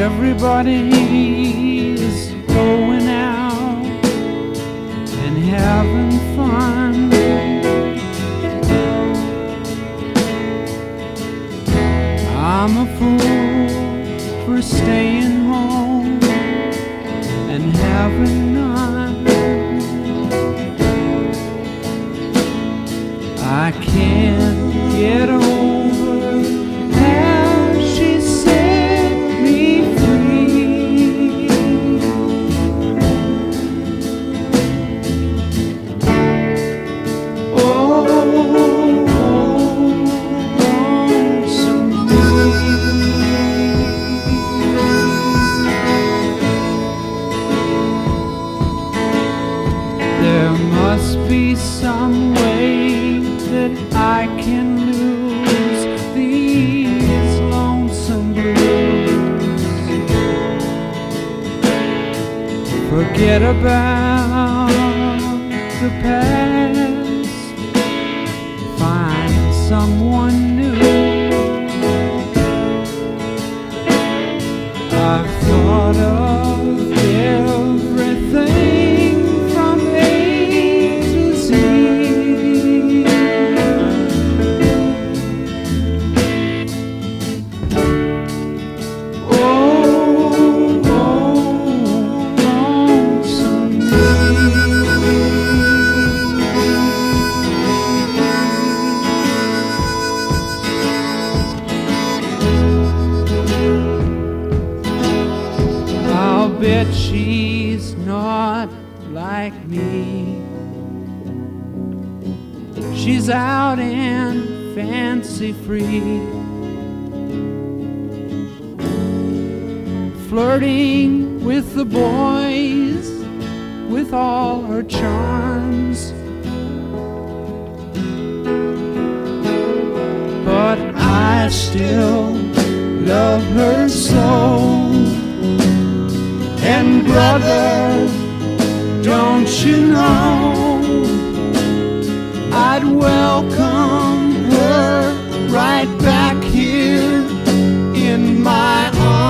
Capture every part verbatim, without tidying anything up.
Everybody's going out and having fun. I'm a fool for staying home and having none. I can't get over how she set me free. Oh, lonesome me. There must be some way that I can lose these lonesome blues. Forget about the past, find someone new. I've thought of everything from A to Z. I'll bet she's not like me. She's out and fancy free, flirting with the boys with all her charms. But I still love her so. And brother, don't you know, I'd welcome her right back here in my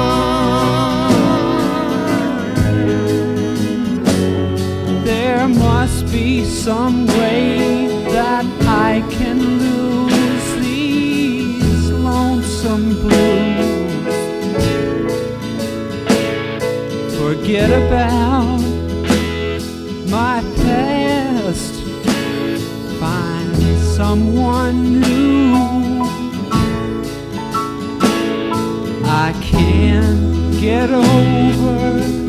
arms. There must be some way that I can lose these lonesome blues. Forget about my past, find someone new. I can't get over